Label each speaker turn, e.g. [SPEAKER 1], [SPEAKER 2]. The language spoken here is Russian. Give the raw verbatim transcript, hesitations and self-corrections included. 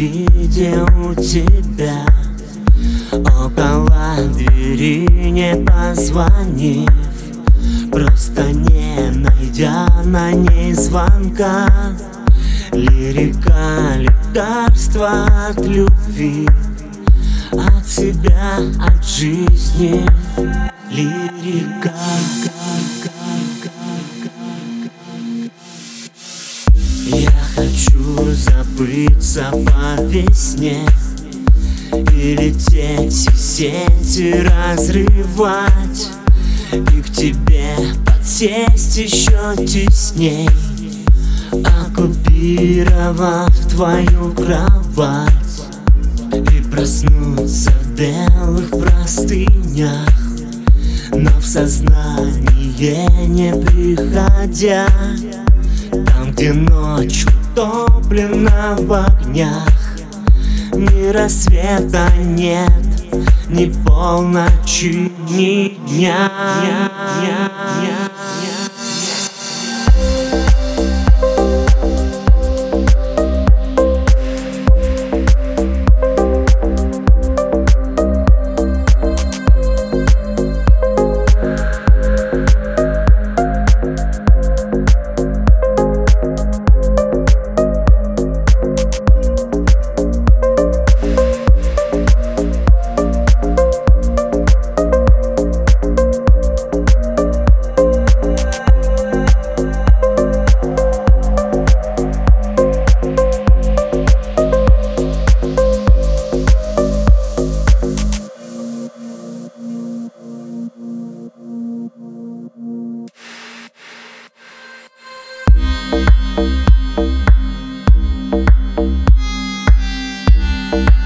[SPEAKER 1] увидел тебя около двери, не позвонив, просто не найдя на ней звонка. Лирика, лекарство от любви, от себя, от жизни. Лирика. Я хочу забыться по весне и лететь, и сети разрывать, и к тебе подсесть еще тесней, оккупировав твою кровать, и проснуться в белых простынях, но в сознание не приходя. Там, где ночь утоплена в огнях, ни рассвета нет, ни полночи, ни дня.
[SPEAKER 2] We'll be right back.